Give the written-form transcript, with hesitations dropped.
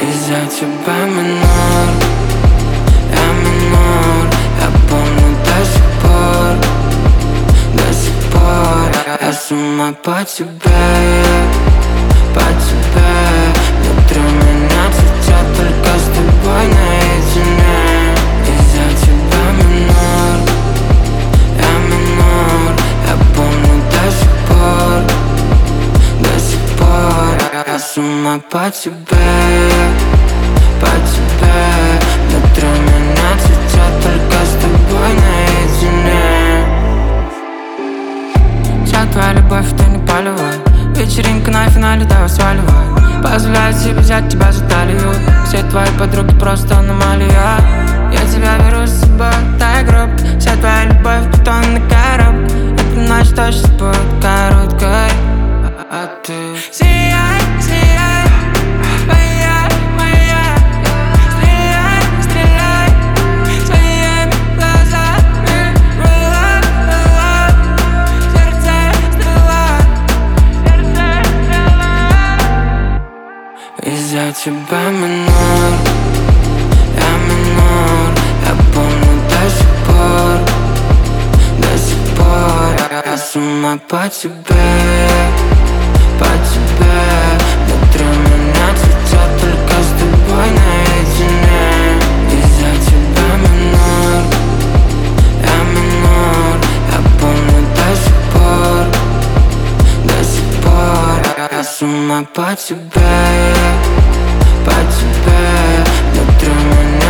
Из-за тебя минор, я минор. Я помню до сих пор я с ума по тебе, по тебе. Внутри меня цветет только с тобой наедине. Из-за тебя минор, я минор. Я помню до сих пор я с ума по тебе, по тебе. Внутри меня цветет только с тобой наедине. Вся твоя любовь, это не полевая. Вечеринка на финале, давай сваливай. Позволяю себе взять тебя за талию. Все твои подруги просто аномалия. Я тебя беру с собой, дай гроб. Вся твоя любовь, бетонный короб. Эта ночь точно будет короткой. А ты сияй, сияй, моя, моя. Стреляй, стреляй своими глазами. Сердце стрела, сердце стрела. Из-за тебя минор, я минор. Я помню до сих пор я с ума по тебе, по тебе. Внутри меня цветет только с тобой наедине. Из-за тебя минор, я минор. Я помню до сих пор я с ума по тебе, по тебе. Внутри меня